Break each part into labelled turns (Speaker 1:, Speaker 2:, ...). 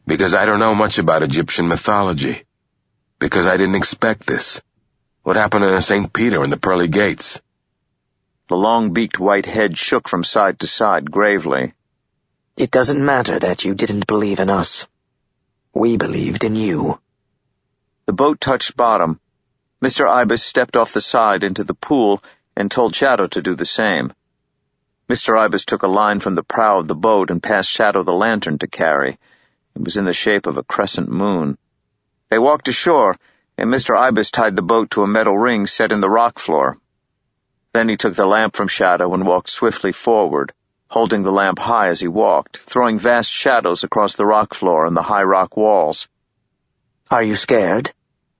Speaker 1: Because I don't know much about Egyptian mythology. Because I didn't expect this. What happened to St. Peter and the pearly gates?
Speaker 2: The long-beaked white head shook from side to side gravely.
Speaker 3: It doesn't matter that you didn't believe in us. We believed in you.
Speaker 2: The boat touched bottom. Mr. Ibis stepped off the side into the pool and told Shadow to do the same. Mr. Ibis took a line from the prow of the boat and passed Shadow the lantern to carry. It was in the shape of a crescent moon. They walked ashore, and Mr. Ibis tied the boat to a metal ring set in the rock floor. Then he took the lamp from Shadow and walked swiftly forward, holding the lamp high as he walked, throwing vast shadows across the rock floor and the high rock walls.
Speaker 3: Are you scared?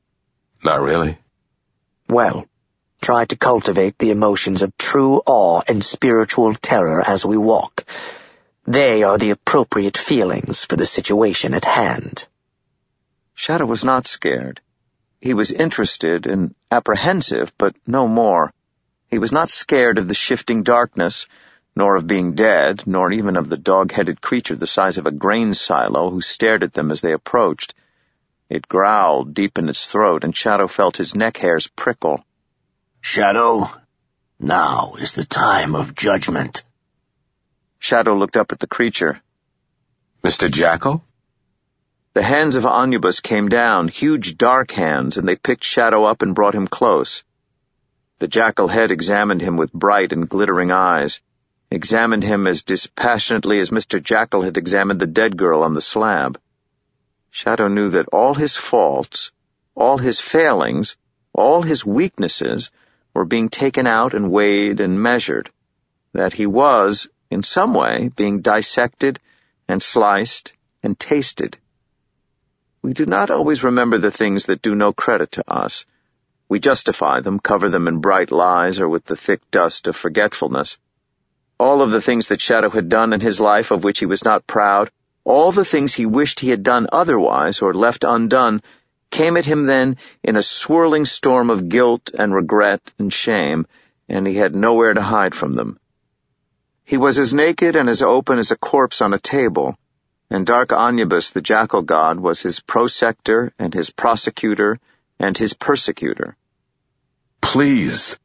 Speaker 1: Not really.
Speaker 3: Well, try to cultivate the emotions of true awe and spiritual terror as we walk. They are the appropriate feelings for the situation at hand.
Speaker 2: Shadow was not scared. He was interested and apprehensive, but no more. He was not scared of the shifting darkness, nor of being dead, nor even of the dog-headed creature the size of a grain silo who stared at them as they approached. It growled deep in its throat, and Shadow felt his neck hairs prickle.
Speaker 4: Shadow, now is the time of judgment.
Speaker 2: Shadow looked up at the creature.
Speaker 1: Mr. Jackal?
Speaker 2: The hands of Anubis came down, huge dark hands, and they picked Shadow up and brought him close. The jackal head examined him with bright and glittering eyes, examined him as dispassionately as Mr. Jackal had examined the dead girl on the slab. Shadow knew that all his faults, all his failings, all his weaknesses were being taken out and weighed and measured, that he was, in some way, being dissected and sliced and tasted. We do not always remember the things that do no credit to us. We justify them, cover them in bright lies or with the thick dust of forgetfulness. All of the things that Shadow had done in his life of which he was not proud, all the things he wished he had done otherwise or left undone, came at him then in a swirling storm of guilt and regret and shame, and he had nowhere to hide from them. He was as naked and as open as a corpse on a table, and dark Anubis, the jackal god, was his prosector and his prosecutor and his persecutor.
Speaker 1: Please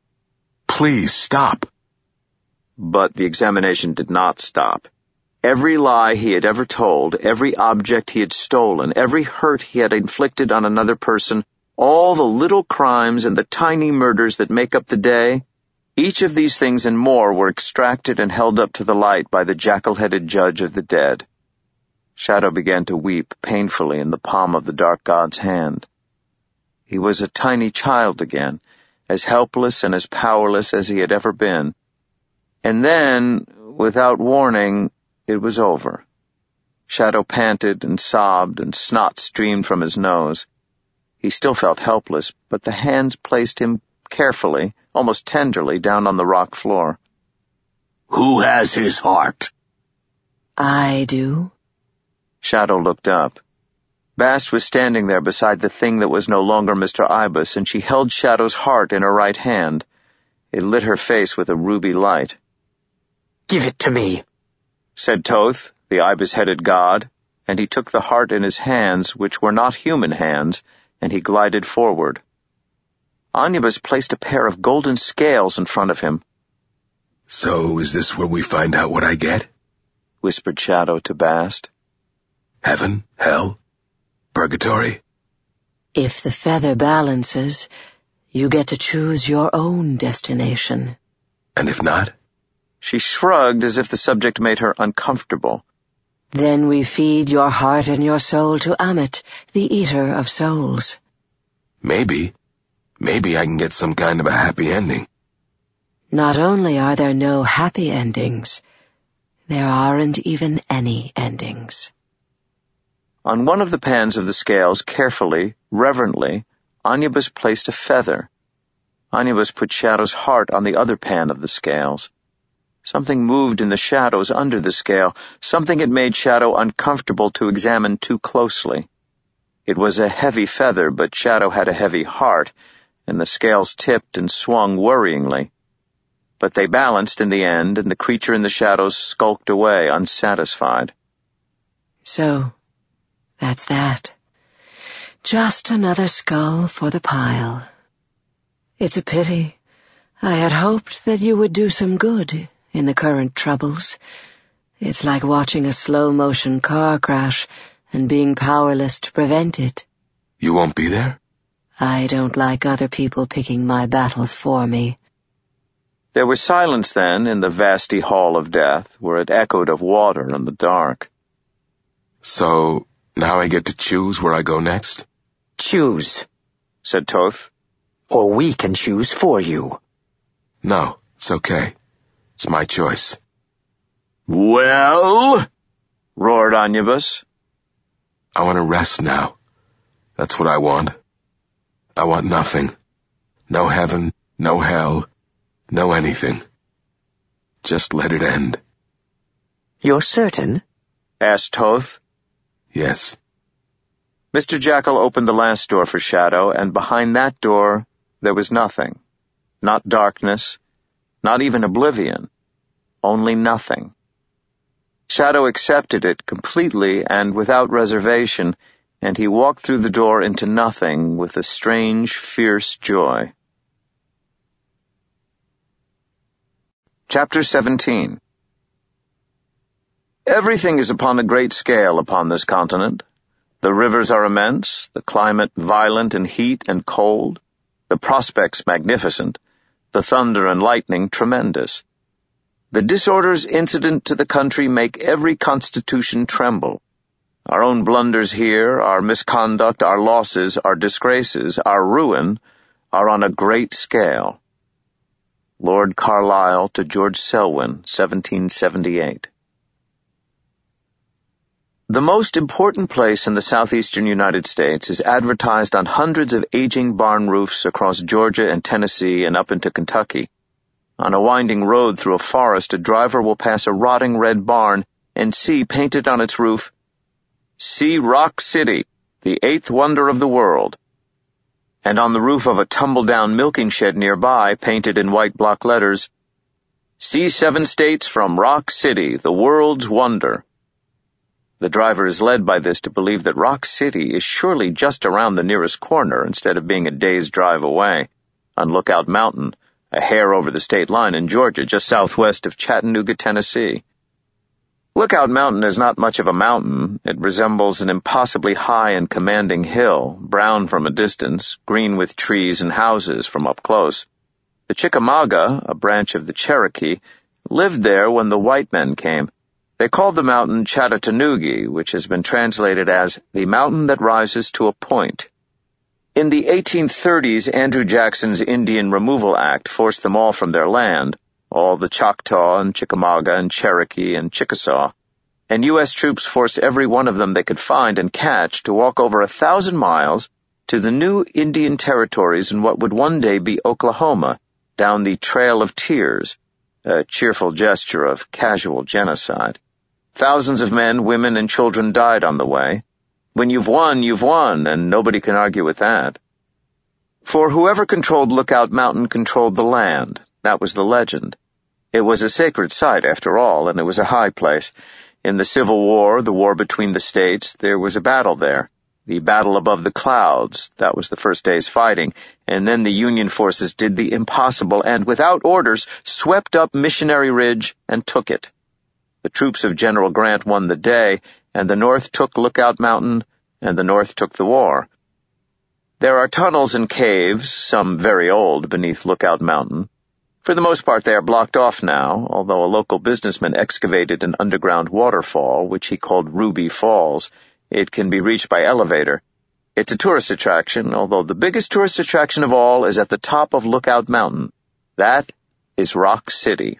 Speaker 1: stop.
Speaker 2: But the examination did not stop. Every lie he had ever told, every object he had stolen, every hurt he had inflicted on another person, all the little crimes and the tiny murders that make up the day, each of these things and more were extracted and held up to the light by the jackal-headed judge of the dead. Shadow began to weep painfully in the palm of the dark god's hand. He was a tiny child again, as helpless and as powerless as he had ever been. And then, without warning, it was over. Shadow panted and sobbed, and snot streamed from his nose. He still felt helpless, but the hands placed him carefully, almost tenderly, down on the rock floor.
Speaker 4: Who has his heart?
Speaker 3: I do.
Speaker 2: Shadow looked up. Bast was standing there beside the thing that was no longer Mr. Ibis, and she held Shadow's heart in her right hand. It lit her face with a ruby light.
Speaker 3: Give it to me,
Speaker 2: said Thoth, the ibis-headed god, and he took the heart in his hands, which were not human hands, and he glided forward. Anubis placed a pair of golden scales in front of him.
Speaker 1: So is this where we find out what I get?
Speaker 2: Whispered Shadow to Bast.
Speaker 1: Heaven? Hell? Purgatory?
Speaker 5: If the feather balances, you get to choose your own destination.
Speaker 1: And if not?
Speaker 2: She shrugged as if the subject made her uncomfortable.
Speaker 5: Then we feed your heart and your soul to Ammit, the eater of souls.
Speaker 1: Maybe I can get some kind of a happy ending.
Speaker 5: Not only are there no happy endings, there aren't even any endings.
Speaker 2: On one of the pans of the scales, carefully, reverently, Anubis placed a feather. Anubis put Shadow's heart on the other pan of the scales. Something moved in the shadows under the scale, something had made Shadow uncomfortable to examine too closely. It was a heavy feather, but Shadow had a heavy heart, and the scales tipped and swung worryingly. But they balanced in the end, and the creature in the shadows skulked away, unsatisfied.
Speaker 5: So, That's that. Just another skull for the pile. It's a pity. I had hoped that you would do some good in the current troubles. It's like watching a slow-motion car crash and being powerless to prevent it.
Speaker 1: You won't be there?
Speaker 5: I don't like other people picking my battles for me.
Speaker 2: There was silence then in the vasty hall of death, where it echoed of water and the dark.
Speaker 1: So, now I get to choose where I go next?
Speaker 3: Choose,
Speaker 2: said Toth.
Speaker 3: or we can choose for you.
Speaker 1: No, it's okay. It's my choice.
Speaker 2: Well, roared Omnibus.
Speaker 1: I want to rest now. That's what I want. I want nothing. No heaven, no hell, no anything. Just let it end.
Speaker 3: You're certain?
Speaker 2: Asked Toth.
Speaker 1: Yes.
Speaker 2: Mr. Jackal opened the last door for Shadow, and behind that door there was nothing. Not darkness, not even oblivion. Only nothing. Shadow accepted it completely and without reservation, and he walked through the door into nothing with a strange, fierce joy. Chapter 17. Everything is upon a great scale upon this continent. The rivers are immense, the climate violent in heat and cold, the prospects magnificent, the thunder and lightning tremendous. The disorders incident to the country make every constitution tremble. Our own blunders here, our misconduct, our losses, our disgraces, our ruin, are on a great scale. Lord Carlisle to George Selwyn, 1778. The most important place in the southeastern United States is advertised on hundreds of aging barn roofs across Georgia and Tennessee and up into Kentucky. On a winding road through a forest, a driver will pass a rotting red barn and see painted on its roof, "See Rock City, the eighth wonder of the world." And on the roof of a tumble-down milking shed nearby, painted in white block letters, "See 7 states from Rock City, the world's wonder." The driver is led by this to believe that Rock City is surely just around the nearest corner instead of being a day's drive away, on Lookout Mountain, a hair over the state line in Georgia, just southwest of Chattanooga, Tennessee. Lookout Mountain is not much of a mountain. It resembles an impossibly high and commanding hill, brown from a distance, green with trees and houses from up close. The Chickamauga, a branch of the Cherokee, lived there when the white men came. They called the mountain Chattahoochee, which has been translated as the mountain that rises to a point. In the 1830s, Andrew Jackson's Indian Removal Act forced them all from their land, all the Choctaw and Chickamauga and Cherokee and Chickasaw, and U.S. troops forced every one of them they could find and catch to walk over 1,000 miles to the new Indian territories in what would one day be Oklahoma, down the Trail of Tears, a cheerful gesture of casual genocide. Thousands of men, women, and children died on the way. When you've won, and nobody can argue with that. For whoever controlled Lookout Mountain controlled the land. That was the legend. It was a sacred site, after all, and it was a high place. In the Civil War, the war between the states, there was a battle there. The battle above the clouds, that was the first day's fighting, and then the Union forces did the impossible and, without orders, swept up Missionary Ridge and took it. The troops of General Grant won the day, and the North took Lookout Mountain, and the North took the war. There are tunnels and caves, some very old, beneath Lookout Mountain. For the most part they are blocked off now, although a local businessman excavated an underground waterfall, which he called Ruby Falls. It can be reached by elevator. It's a tourist attraction, although the biggest tourist attraction of all is at the top of Lookout Mountain. That is Rock City.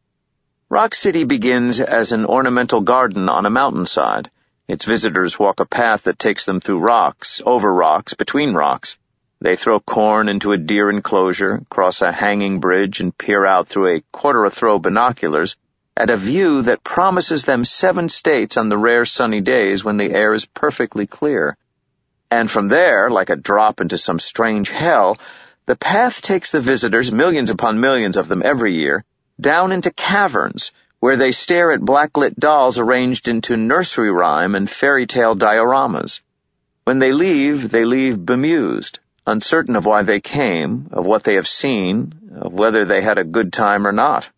Speaker 2: Rock City begins as an ornamental garden on a mountainside. Its visitors walk a path that takes them through rocks, over rocks, between rocks. They throw corn into a deer enclosure, cross a hanging bridge, and peer out through a quarter-a-throw binoculars at a view that promises them 7 states on the rare sunny days when the air is perfectly clear. And from there, like a drop into some strange hell, the path takes the visitors, millions upon millions of them every year, down into caverns, where they stare at blacklit dolls arranged into nursery rhyme and fairy tale dioramas. When they leave bemused, uncertain of why they came, of what they have seen, of whether they had a good time or not.